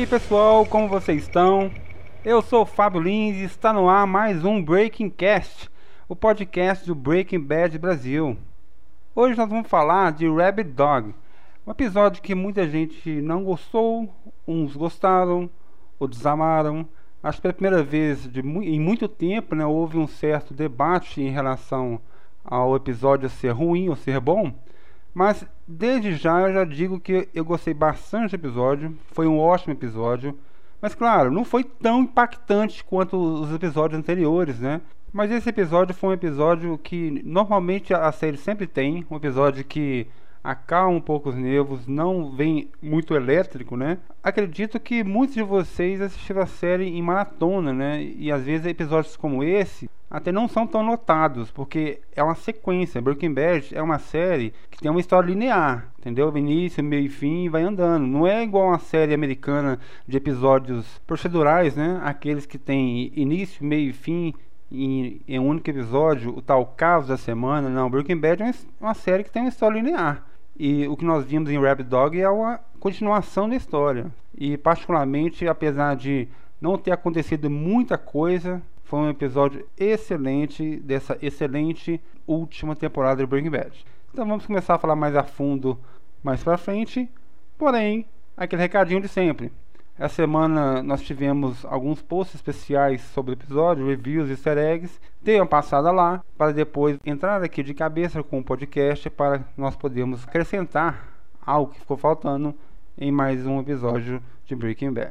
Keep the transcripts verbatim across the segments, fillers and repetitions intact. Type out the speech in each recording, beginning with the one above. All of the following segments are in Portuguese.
aí pessoal, como vocês estão? Eu sou o Fábio Lins e está no ar mais um Breaking Cast, o podcast do Breaking Bad Brasil. Hoje nós vamos falar de Rabid Dog, um episódio que muita gente não gostou, uns gostaram, outros amaram. Acho que pela primeira vez de, em muito tempo, né, houve um certo debate em relação ao episódio ser ruim ou ser bom. Mas desde já eu já digo que eu gostei bastante do episódio, foi um ótimo episódio. Mas claro, não foi tão impactante quanto os episódios anteriores, né? Mas esse episódio foi um episódio que normalmente a série sempre tem, um episódio que acalma um pouco os nervos, não vem muito elétrico, né? Acredito que muitos de vocês assistiram a série em maratona, né? E às vezes episódios como esse até não são tão notados, porque é uma sequência. Breaking Bad é uma série que tem uma história linear, entendeu? Início, meio e fim, vai andando. Não é igual uma série americana de episódios procedurais, né? Aqueles que tem início, meio e fim em, em um único episódio, o tal caso da semana. Não, Breaking Bad é uma, uma série que tem uma história linear. E o que nós vimos em Rabid Dog é uma continuação da história. E particularmente, apesar de não ter acontecido muita coisa, foi um episódio excelente dessa excelente última temporada de Breaking Bad. Então vamos começar a falar mais a fundo mais pra frente. Porém, aquele recadinho de sempre. Essa semana nós tivemos alguns posts especiais sobre o episódio, reviews e easter eggs. Dei uma passada lá para depois entrar aqui de cabeça com o podcast para nós podermos acrescentar algo que ficou faltando em mais um episódio de Breaking Bad.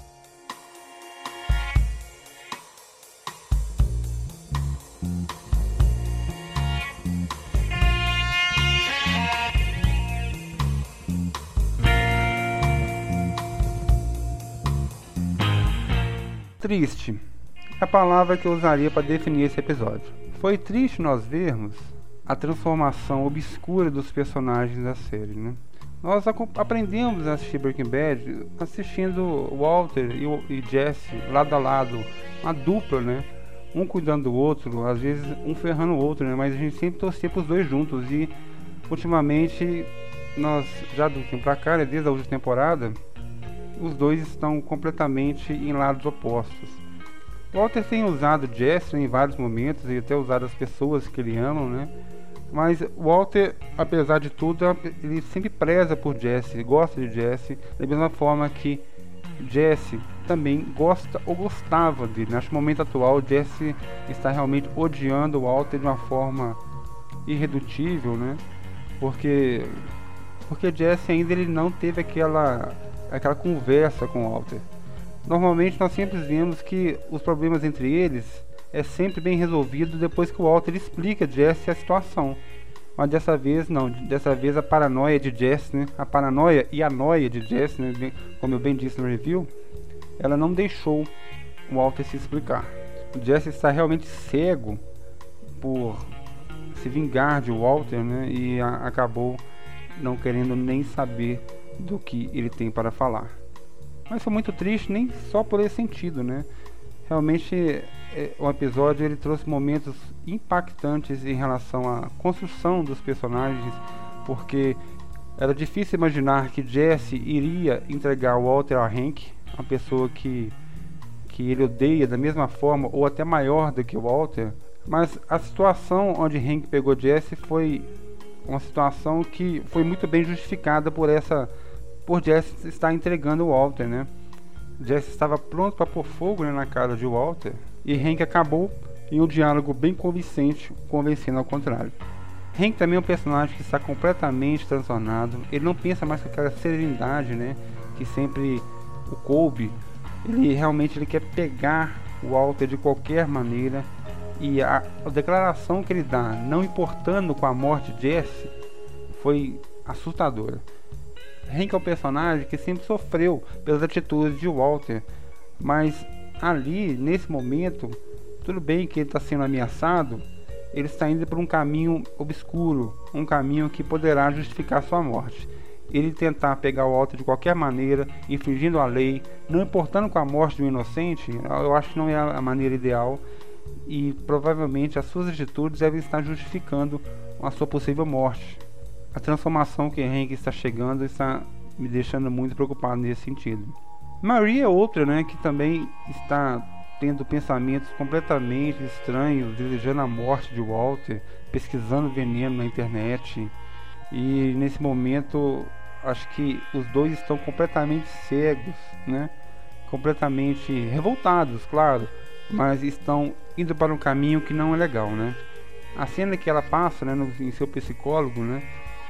Triste é a palavra que eu usaria para definir esse episódio. Foi triste nós vermos a transformação obscura dos personagens da série, né? Nós aprendemos a assistir Breaking Bad assistindo Walter e, e Jesse lado a lado, uma dupla, né? Um cuidando do outro, às vezes um ferrando o outro, né? Mas a gente sempre torcia para os dois juntos. E ultimamente, nós já do tempo pra cá, né? Desde a última temporada, os dois estão completamente em lados opostos. Walter tem usado Jesse em vários momentos e até usado as pessoas que ele ama, né? Mas Walter, apesar de tudo, ele sempre preza por Jesse, gosta de Jesse, da mesma forma que Jesse também gosta ou gostava dele. Neste momento atual, Jesse está realmente odiando o Walter de uma forma irredutível, né? Porque porque Jesse ainda ele não teve aquela aquela conversa com o Walter. Normalmente nós sempre vemos que os problemas entre eles é sempre bem resolvido depois que o Walter explica a Jesse a situação. Mas dessa vez não, dessa vez a paranoia de Jesse, né? A paranoia e a noia de Jesse, né? Como eu bem disse no review, ela não deixou o Walter se explicar. O Jesse está realmente cego por se vingar de Walter, né? E a, acabou não querendo nem saber do que ele tem para falar. Mas foi muito triste, nem só por esse sentido, né? Realmente é, o episódio ele trouxe momentos impactantes em relação à construção dos personagens, porque era difícil imaginar que Jesse iria entregar o Walter a Hank, uma pessoa que, que ele odeia da mesma forma ou até maior do que o Walter. Mas a situação onde Hank pegou Jesse foi uma situação que foi muito bem justificada por essa por Jesse estar entregando o Walter, né? Jesse estava pronto para pôr fogo, né, na cara de Walter, e Hank acabou em um diálogo bem convincente, convencendo ao contrário. Hank também é um personagem que está completamente transtornado. Ele não pensa mais com aquela serenidade, né, que sempre o coube. Ele realmente ele quer pegar o Walter de qualquer maneira. E a, a declaração que ele dá, não importando com a morte de Jesse, foi assustadora. Hank é um personagem que sempre sofreu pelas atitudes de Walter, mas ali, nesse momento, tudo bem que ele está sendo ameaçado, ele está indo por um caminho obscuro, um caminho que poderá justificar sua morte. Ele tentar pegar o Walter de qualquer maneira, infringindo a lei, não importando com a morte de um inocente, eu acho que não é a maneira ideal. E provavelmente as suas atitudes devem estar justificando a sua possível morte. A transformação que Hank está chegando está me deixando muito preocupado nesse sentido. Marie é outra, né, que também está tendo pensamentos completamente estranhos, desejando a morte de Walter, pesquisando veneno na internet. E nesse momento, acho que os dois estão completamente cegos, né? Completamente revoltados, claro, mas estão indo para um caminho que não é legal, né? A cena que ela passa, né, no, em seu psicólogo, né?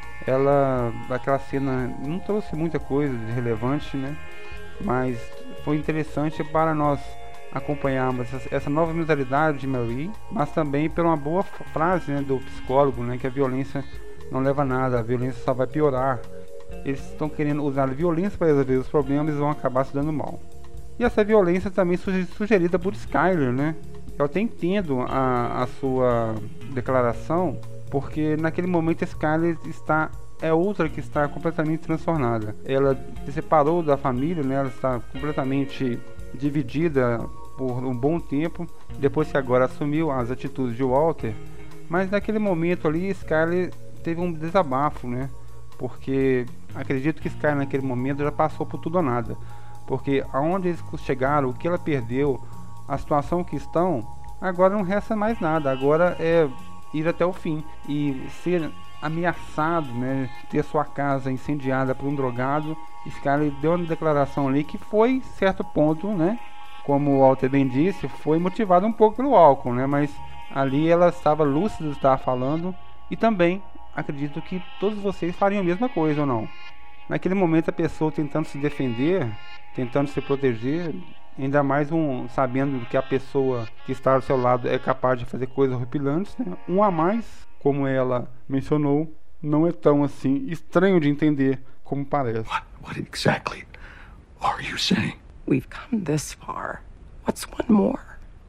Ela, aquela cena não trouxe muita coisa de relevante, né? Mas foi interessante para nós acompanharmos essa, essa nova mentalidade de Marie, mas também pela uma boa frase, né, do psicólogo, né, que a violência não leva a nada, a violência só vai piorar. Eles estão querendo usar a violência para resolver os problemas e vão acabar se dando mal. E essa violência também sugerida por Skyler, né? Eu até entendo a, a sua declaração, porque naquele momento Skyler está é outra que está completamente transtornada. Ela se separou da família, né? Ela está completamente dividida por um bom tempo, depois que agora assumiu as atitudes de Walter. Mas naquele momento ali, Skyler teve um desabafo, né? Porque acredito que Skyler naquele momento já passou por tudo ou nada. Porque aonde eles chegaram, o que ela perdeu, a situação que estão, agora não resta mais nada. Agora é ir até o fim e ser ameaçado, né, ter sua casa incendiada por um drogado. Skyler deu uma declaração ali que foi, certo ponto, né, como o Walter bem disse, foi motivado um pouco pelo álcool, né, mas ali ela estava lúcida, estava falando, e também acredito que todos vocês fariam a mesma coisa, ou não? Naquele momento a pessoa tentando se defender, tentando se proteger, ainda mais um sabendo que a pessoa que está ao seu lado é capaz de fazer coisas horripilantes, né? Um a mais, como ela mencionou, não é tão assim estranho de entender como parece. What, what exactly are you saying? We've come this far. What's one more?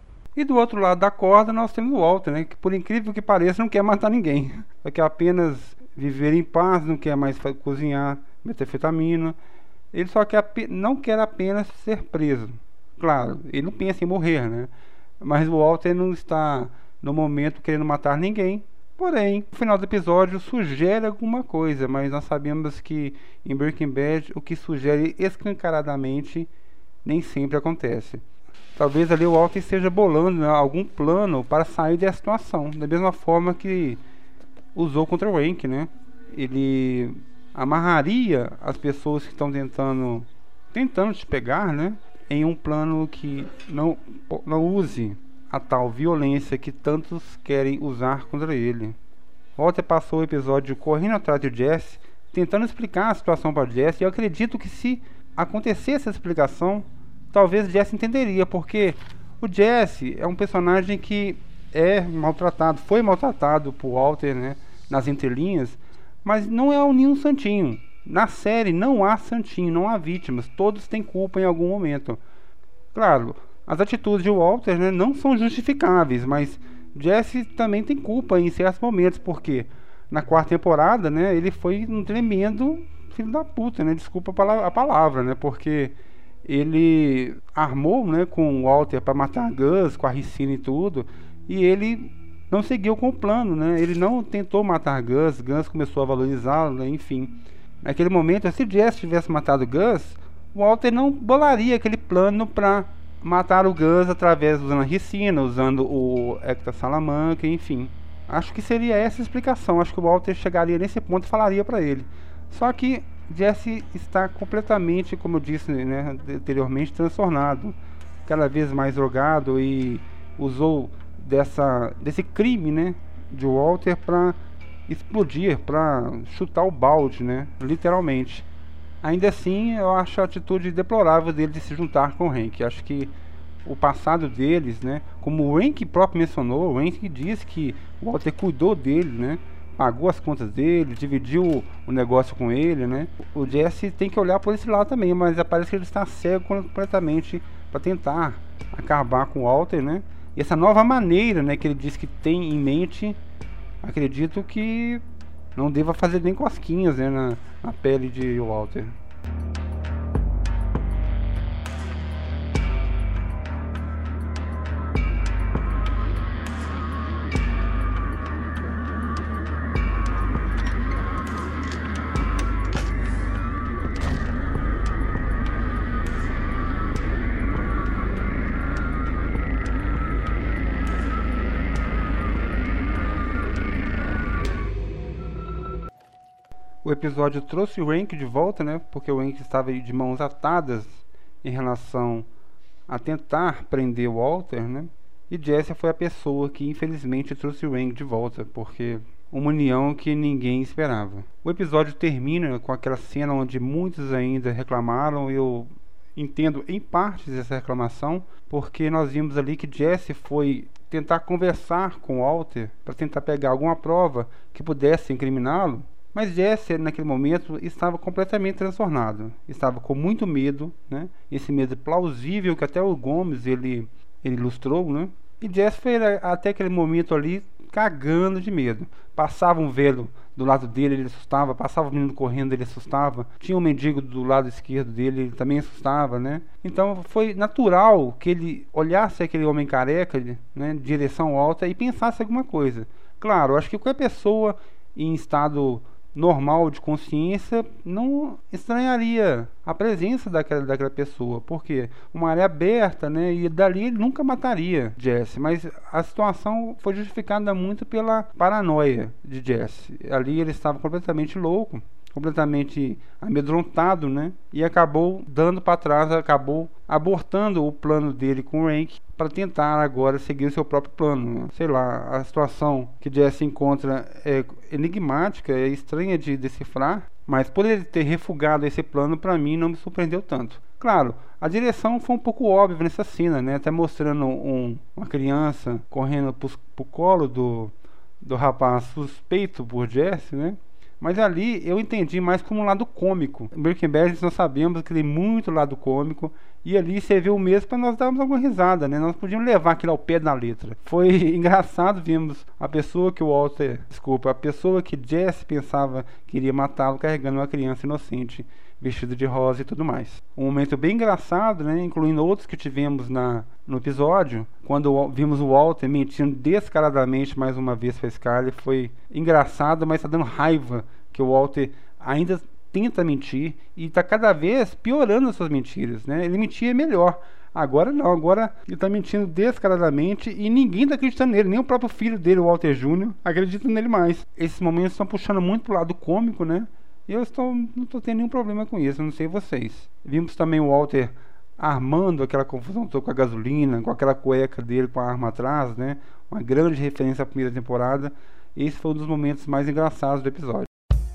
E do outro lado da corda nós temos o Walter, né? Que por incrível que pareça não quer matar ninguém. Só quer apenas viver em paz, não quer mais cozinhar metanfetamina. Ele só quer, não quer apenas ser preso. Claro, ele não pensa em morrer, né? Mas o Walter não está no momento querendo matar ninguém. Porém, no final do episódio sugere alguma coisa, mas nós sabemos que em Breaking Bad o que sugere escancaradamente nem sempre acontece. Talvez ali o Walter esteja bolando, né, algum plano para sair dessa situação, da mesma forma que usou contra o Hank, né? Ele amarraria as pessoas que estão tentando tentando te pegar, né, em um plano que não, não use a tal violência que tantos querem usar contra ele. Walter passou o episódio correndo atrás de Jesse, tentando explicar a situação para Jesse, e eu acredito que se acontecesse essa explicação, talvez Jesse entenderia, porque o Jesse é um personagem que é maltratado, foi maltratado por Walter, né, nas entrelinhas, mas não é o nenhum santinho. Na série não há santinho, não há vítimas, todos têm culpa em algum momento. Claro, as atitudes de Walter, né, não são justificáveis, mas Jesse também tem culpa em certos momentos, porque na quarta temporada, né, ele foi um tremendo filho da puta, né, desculpa a palavra, né, porque ele armou, né, com o Walter para matar a Gus, com a Ricina e tudo, e ele não seguiu com o plano, né, ele não tentou matar a Gus, Gus começou a valorizá-lo, né, enfim. Naquele momento, se Jesse tivesse matado o Gus, o Walter não bolaria aquele plano para matar o Gus através usando a Ricina, usando o Hector Salamanca, enfim. Acho que seria essa a explicação. Acho que o Walter chegaria nesse ponto e falaria para ele. Só que Jesse está completamente, como eu disse, né, anteriormente, transtornado, cada vez mais drogado, e usou dessa, desse crime, né, de Walter para explodir, para chutar o balde, né, literalmente. Ainda assim, eu acho a atitude deplorável dele de se juntar com o Hank. Acho que o passado deles, né, como o Hank próprio mencionou, o Hank disse que o Walter cuidou dele, né, pagou as contas dele, dividiu o negócio com ele, né. O Jesse tem que olhar por esse lado também, mas parece que ele está cego completamente para tentar acabar com o Walter, né. E essa nova maneira, né, que ele diz que tem em mente, acredito que não deva fazer nem cosquinhas, né, na, na pele de Walter. O episódio trouxe o Hank de volta, né? Porque o Hank estava de mãos atadas em relação a tentar prender o Walter, né? E Jesse foi a pessoa que infelizmente trouxe o Hank de volta, porque uma união que ninguém esperava. O episódio termina com aquela cena onde muitos ainda reclamaram, e eu entendo em partes essa reclamação, porque nós vimos ali que Jesse foi tentar conversar com Walter para tentar pegar alguma prova que pudesse incriminá-lo. Mas Jesse, naquele momento, estava completamente transtornado. Estava com muito medo, né? Esse medo plausível que até o Gomes ele, ele ilustrou, né? E Jesse foi até aquele momento ali cagando de medo. Passava um velho do lado dele, ele assustava. Passava um menino correndo, ele assustava. Tinha um mendigo do lado esquerdo dele, ele também assustava, né? Então foi natural que ele olhasse aquele homem careca, né, em direção alta, e pensasse alguma coisa. Claro, acho que qualquer pessoa em estado normal de consciência não estranharia a presença daquela, daquela pessoa, porque uma área aberta, né, e dali ele nunca mataria Jesse, mas a situação foi justificada muito pela paranoia de Jesse. Ali ele estava completamente louco, completamente amedrontado, né, e acabou dando para trás, acabou abortando o plano dele com o Hank para tentar agora seguir o seu próprio plano. Sei lá, a situação que Jesse encontra é enigmática, é estranha de decifrar, mas por ele ter refugado esse plano, para mim não me surpreendeu tanto. Claro, a direção foi um pouco óbvia nessa cena, né, até mostrando um, uma criança correndo pro, pro colo do, do rapaz suspeito por Jesse, né. Mas ali eu entendi mais como um lado cômico. Em Breaking Bad nós sabemos que tem muito lado cômico, e ali serviu mesmo para nós darmos alguma risada, né? Nós podíamos levar aquilo ao pé da letra. Foi engraçado, vimos a pessoa que o Walter, desculpa, a pessoa que Jesse pensava que iria matá-lo carregando uma criança inocente, vestida de rosa e tudo mais. Um momento bem engraçado, né? Incluindo outros que tivemos na, no episódio, quando vimos o Walter mentindo descaradamente mais uma vez para Skyler. Foi engraçado, mas está dando raiva que o Walter ainda tenta mentir e está cada vez piorando as suas mentiras, né? Ele mentia melhor. Agora não, agora ele está mentindo descaradamente e ninguém está acreditando nele, nem o próprio filho dele, o Walter Júnior, acredita nele mais. Esses momentos estão puxando muito pro lado cômico, né? E eu estou, não estou tendo nenhum problema com isso, não sei vocês. Vimos também o Walter armando aquela confusão toda com a gasolina, com aquela cueca dele com a arma atrás, né? Uma grande referência à primeira temporada. Esse foi um dos momentos mais engraçados do episódio.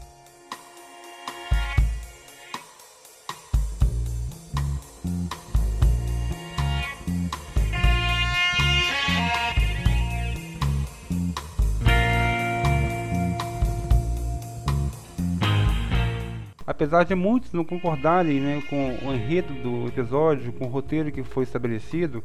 Apesar de muitos não concordarem, né, com o enredo do episódio, com o roteiro que foi estabelecido,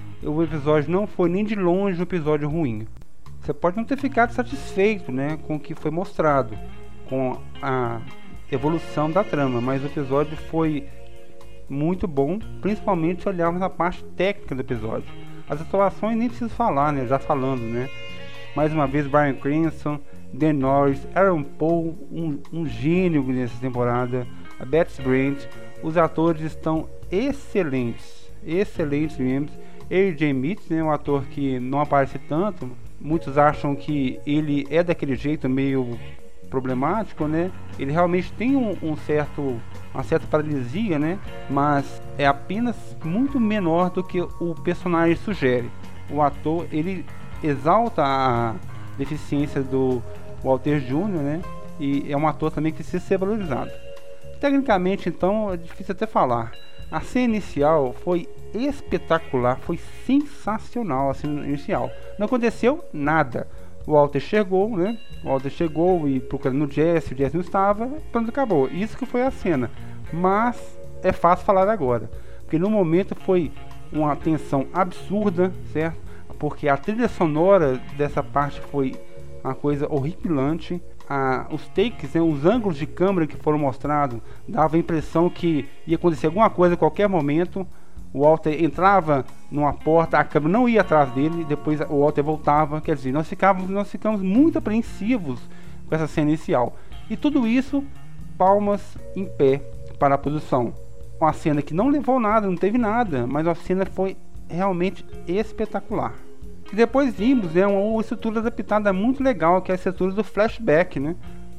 o episódio não foi nem de longe um episódio ruim. Você pode não ter ficado satisfeito, né, com o que foi mostrado, com a evolução da trama, mas o episódio foi muito bom, principalmente se olharmos na parte técnica do episódio. As atuações nem preciso falar, né, já falando, né. Mais uma vez Bryan Cranston, Dan Norris, Aaron Paul, um, um gênio nessa temporada, a Betsy Brant. Os atores estão excelentes, excelentes mesmo. A J Mitchell, né, um ator que não aparece tanto, muitos acham que ele é daquele jeito meio problemático, né? Ele realmente tem um, um certo, uma certa paralisia, né? Mas é apenas muito menor do que o personagem sugere. O ator, ele exalta a deficiência do Walter Júnior, né? E é um ator também que precisa ser valorizado. Tecnicamente, então, é difícil até falar. A cena inicial foi espetacular, foi sensacional a cena inicial. Não aconteceu nada. O Walter chegou, né? O Walter chegou e procurando o Jesse, o Jesse não estava, pronto, acabou. Isso que foi a cena. Mas é fácil falar agora, porque no momento foi uma tensão absurda, certo? Porque a trilha sonora dessa parte foi uma coisa horripilante. Ah, os takes, né, os ângulos de câmera que foram mostrados, dava a impressão que ia acontecer alguma coisa a qualquer momento. O Walter entrava numa porta, a câmera não ia atrás dele, depois o Walter voltava. Quer dizer, nós ficávamos, nós ficamos muito apreensivos com essa cena inicial. E tudo isso, palmas em pé para a produção. Uma cena que não levou nada, não teve nada, mas a cena foi realmente espetacular. E depois vimos, né, uma estrutura adaptada muito legal, que é a estrutura do flashback, né?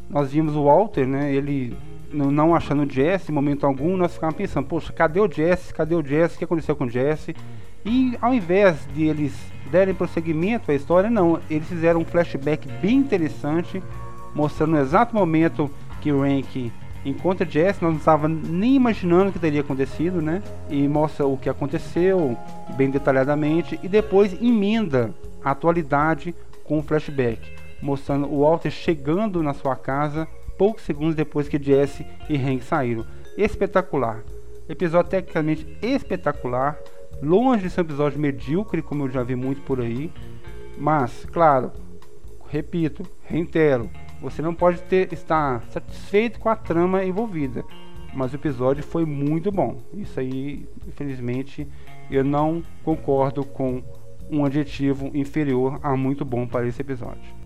nós vimos o Walter, né, ele não achando o Jesse em momento algum. Nós ficávamos pensando, poxa, cadê o Jesse, cadê o Jesse, o que aconteceu com o Jesse? E ao invés de eles derem prosseguimento à história, não, eles fizeram um flashback bem interessante, mostrando no exato momento que o Rank encontra Jesse. Nós não estávamos nem imaginando o que teria acontecido, né? E mostra o que aconteceu bem detalhadamente, e depois emenda a atualidade com um flashback, mostrando o Walter chegando na sua casa poucos segundos depois que Jesse e Hank saíram. Espetacular, episódio tecnicamente espetacular, longe de ser um episódio medíocre como eu já vi muito por aí, mas claro, repito, reitero, você não pode ter, estar satisfeito com a trama envolvida, mas o episódio foi muito bom. Isso aí, infelizmente, eu não concordo com um adjetivo inferior a muito bom para esse episódio.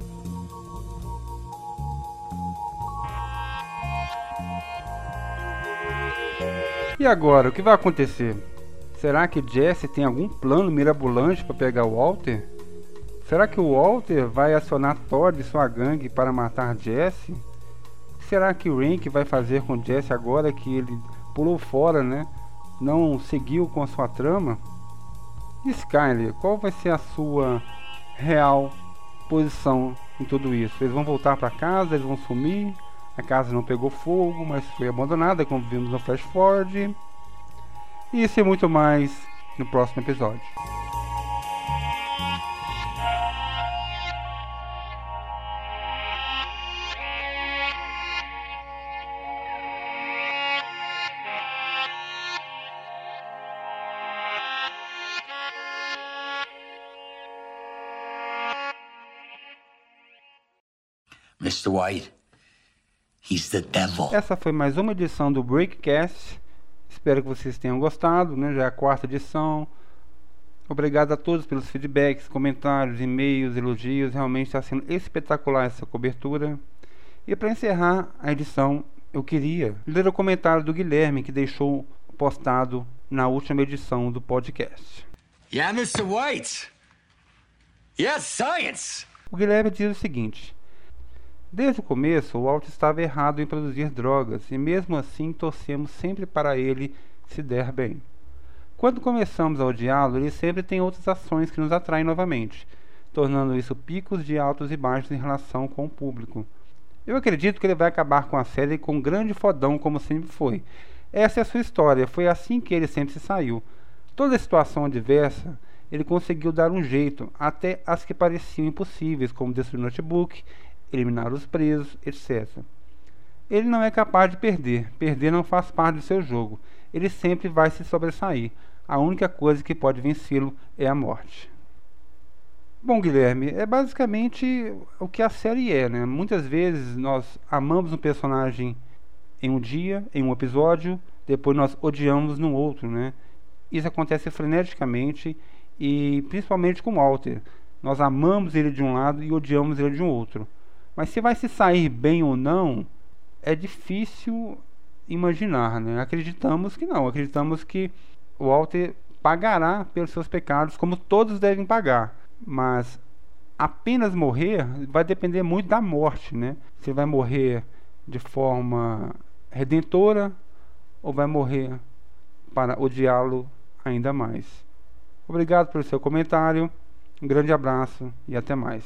E agora, o que vai acontecer? Será que Jesse tem algum plano mirabolante para pegar o Walter? Será que o Walter vai acionar Todd e sua gangue para matar Jesse? O que será que o Rank vai fazer com Jesse agora que ele pulou fora, né? Não seguiu com a sua trama? Skyler, qual vai ser a sua real posição em tudo isso? Eles vão voltar para casa, eles vão sumir? A casa não pegou fogo, mas foi abandonada, como vimos no Flash Forward. Isso e muito mais no próximo episódio. Mister White, he's the devil. Essa foi mais uma edição do Breakcast. Espero que vocês tenham gostado, né? Já é a quarta edição. Obrigado a todos pelos feedbacks, comentários, e-mails, elogios. Realmente está sendo espetacular essa cobertura. E para encerrar a edição, eu queria ler o comentário do Guilherme, que deixou postado na última edição do podcast. Yeah, Mister White. Yes, science. O Guilherme diz o seguinte: desde o começo, o Walt estava errado em produzir drogas, e mesmo assim torcemos sempre para ele se der bem. Quando começamos a odiá-lo, ele sempre tem outras ações que nos atraem novamente, tornando isso picos de altos e baixos em relação com o público. Eu acredito que ele vai acabar com a série com um grande fodão, como sempre foi. Essa é a sua história, foi assim que ele sempre se saiu. Toda situação adversa, ele conseguiu dar um jeito, até as que pareciam impossíveis, como destruir o notebook, eliminar os presos, etcétera. Ele não é capaz de perder. Perder não faz parte do seu jogo. Ele sempre vai se sobressair. A única coisa que pode vencê-lo é a morte. Bom, Guilherme, é basicamente o que a série é, né? Muitas vezes nós amamos um personagem em um dia, em um episódio, depois nós odiamos no outro, né? Isso acontece freneticamente e principalmente com Walter. Nós amamos ele de um lado e odiamos ele de um outro. Mas se vai se sair bem ou não, é difícil imaginar, né? Acreditamos que não, acreditamos que o Walter pagará pelos seus pecados, como todos devem pagar. Mas apenas morrer vai depender muito da morte, né? Se vai morrer de forma redentora ou vai morrer para odiá-lo ainda mais. Obrigado pelo seu comentário, um grande abraço e até mais.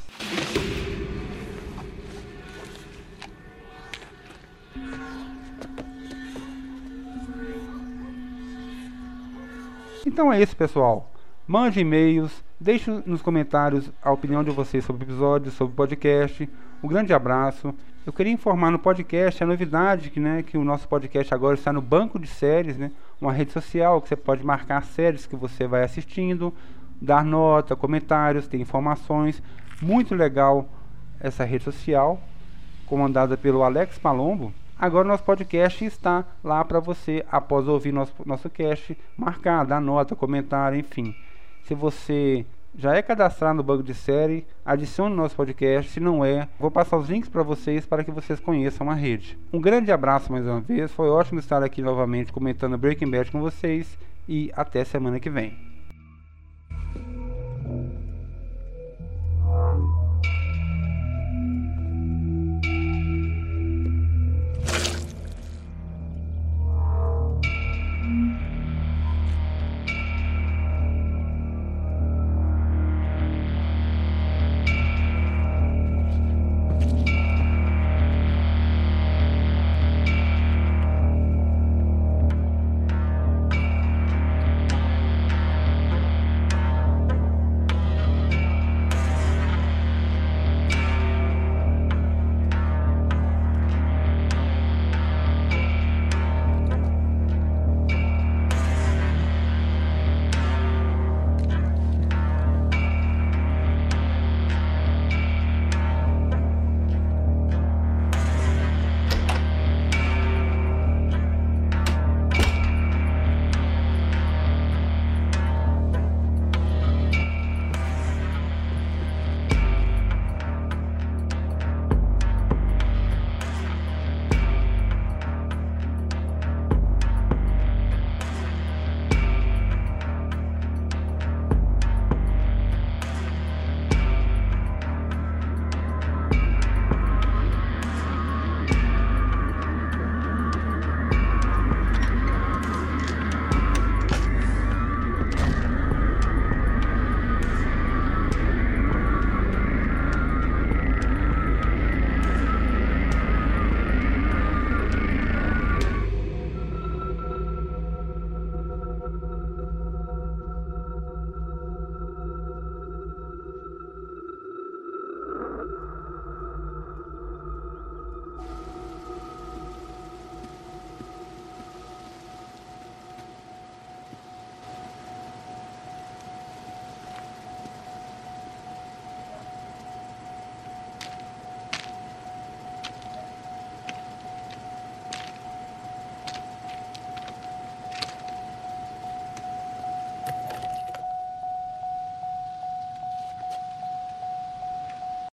Então é isso, pessoal. Mande e-mails, deixe nos comentários a opinião de vocês sobre o episódio, sobre o podcast. Um grande abraço. Eu queria informar no podcast a novidade que, né, que o nosso podcast agora está no banco de séries, né, uma rede social que você pode marcar séries que você vai assistindo, dar nota, comentários, ter informações. Muito legal essa rede social, comandada pelo Alex Palombo. Agora o nosso podcast está lá para você, após ouvir nosso, nosso cast, marcar, dar nota, comentar, enfim. Se você já é cadastrado no banco de série, adicione o nosso podcast. Se não é, vou passar os links para vocês para que vocês conheçam a rede. Um grande abraço mais uma vez, foi ótimo estar aqui novamente comentando Breaking Bad com vocês e até semana que vem.